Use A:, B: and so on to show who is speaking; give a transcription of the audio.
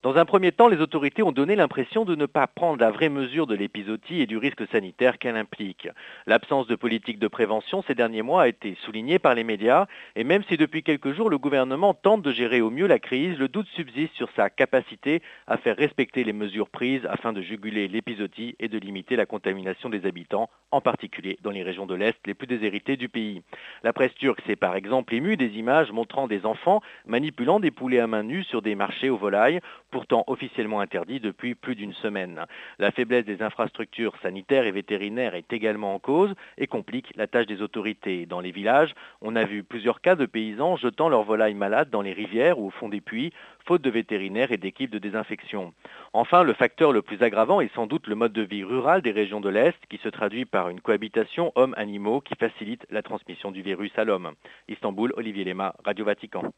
A: Dans un premier temps, les autorités ont donné l'impression de ne pas prendre la vraie mesure de l'épizootie et du risque sanitaire qu'elle implique. L'absence de politique de prévention ces derniers mois a été soulignée par les médias et même si depuis quelques jours le gouvernement tente de gérer au mieux la crise, le doute subsiste sur sa capacité à faire respecter les mesures prises afin de juguler l'épizootie et de limiter la contamination des habitants, en particulier dans les régions de l'Est les plus déshéritées du pays. La presse turque s'est par exemple émue des images montrant des enfants manipulant des poulets à main nue sur des marchés aux volailles, pourtant officiellement interdit depuis plus d'une semaine. La faiblesse des infrastructures sanitaires et vétérinaires est également en cause et complique la tâche des autorités. Dans les villages, on a vu plusieurs cas de paysans jetant leurs volailles malades dans les rivières ou au fond des puits, faute de vétérinaires et d'équipes de désinfection. Enfin, le facteur le plus aggravant est sans doute le mode de vie rural des régions de l'Est, qui se traduit par une cohabitation hommes-animaux qui facilite la transmission du virus à l'homme. Istanbul, Olivier Lema, Radio Vatican.